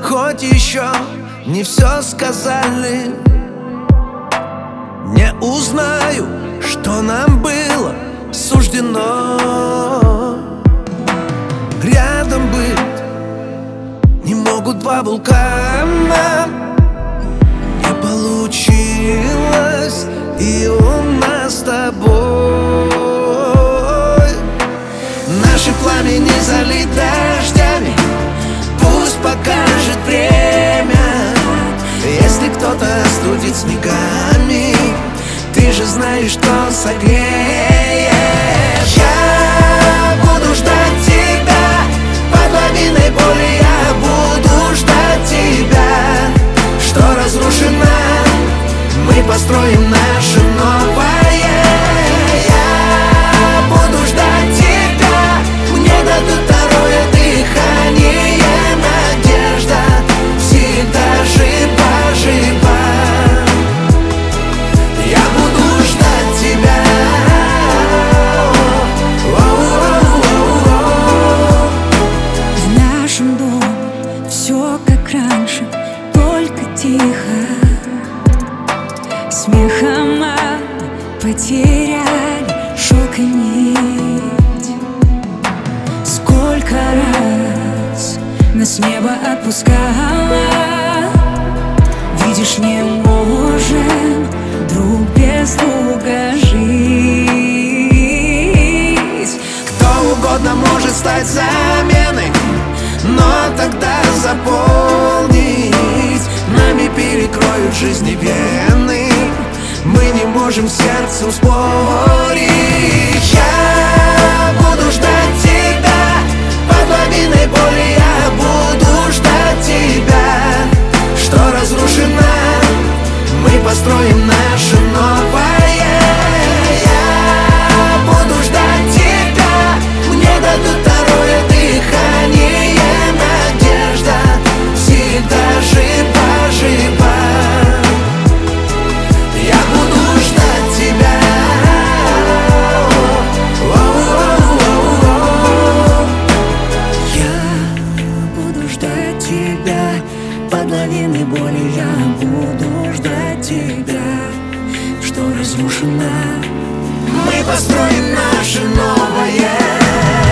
Хоть еще не все сказали, не узнаю, что нам было суждено. Рядом быть не могут два вулкана. Не получилось и у нас с тобой. Наши пламени залит дождями, пусть покажет время. Если кто-то остудит снегами, ты же знаешь, что согреешь. Я буду ждать тебя под лавиной боли. Я буду ждать тебя, что разрушено мы построим наше новое. Я буду ждать тебя, мне дадут второе дыхание. Надежда всегда жива-жива. Я буду ждать тебя. В нашем доме все как раньше, только тихо. Смехом мы потеряли шелк и нить. Сколько раз нас небо отпускало. Видишь, не можем друг без друга жить. Кто угодно может стать заменой, но тогда заполнить нами перекроют жизни вены. Мы не можем сердцу спорить. Я буду ждать тебя под лавиной боли. Я буду ждать тебя, что разрушено мы построим наше новое. Я буду ждать тебя, мне дадут второе дыхание. Надежда всегда жива-жива. Я буду ждать тебя. Я буду ждать тебя под лавиной боли. Я буду ждать тебя, что разрушено мы построим наше новое.